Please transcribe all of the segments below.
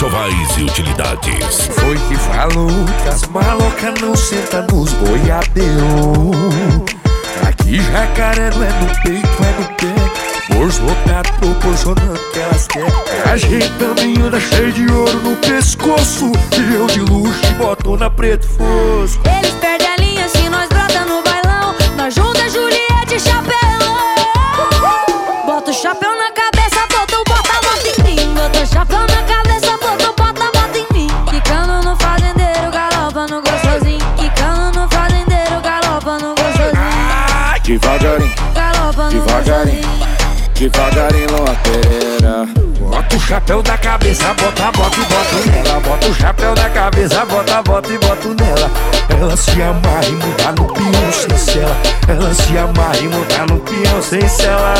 Enxovais e Utilidades. Foi que falou que as malocas não sentam nos boiadeiros. Aqui jacaré não é no peito, é no pé. Bolso lotado proporcionando o que elas querem. A gente também anda cheio de ouro no pescoço. E eu de luxo e botona preto fosco. Eles perdem a linha se nós brota no bailão. Nós junta Juliette e chapéu. Bota o chapéu na cabeça, bota em mim. Bota o chapéu na cabeça, bota em mim. Quicando no fazendeiro, galopa no gostosinho. Quicando no fazendeiro, galopa no gostosinho. Devagarinho, Galopa no devagarinho, gostosinho. devagarinho, loteira. Bota o chapéu da cabeça, bota e boto nela. Bota o chapéu da cabeça, bota e boto nela. Ela se amarra e muda no peão sem cela. Ela se amarra e muda no peão sem cela.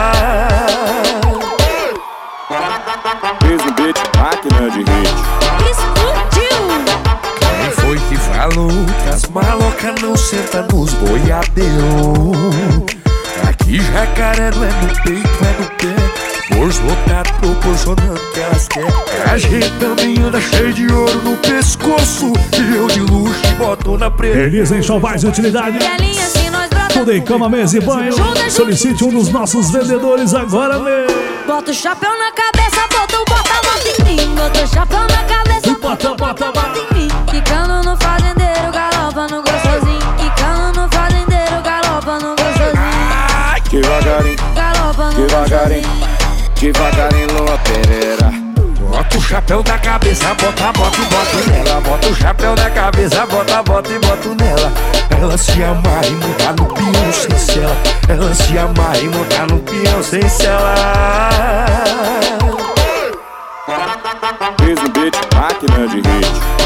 Fez no beat, máquina de hit. Explodiu! Quem foi que falou que as malocas não sentam nos boiadeiros? Aqui jacaré não é no peito, é no pé. Bolso lotado proporcionando o que elas querem. A gente também anda cheio de ouro no pescoço. E eu de luxo e botona preta. Elisa Enxovais e Utilidades. Perde a linha se nós brota. Tudo em cama, mesa e banho. Solicite um dos nossos vendedores agora mesmo. Bota o chapéu na cabeça, bota em mim. Bota o chapéu na cabeça, bota em mim. Quicando no fazendeiro, galopa no gostosinho. Quicando no fazendeiro, galopa no gostosinho. Devagarinho, Galopa no devagarinho, gostosinho. devagarinho, loteira. Bota o chapéu da cabeça, bota e boto nela. Bota o chapéu da cabeça, bota e boto nela. Ela se amarra e muda no peão sem cela. Ela se amarra e muda no peão sem cela. Fez no beat, máquina de hit.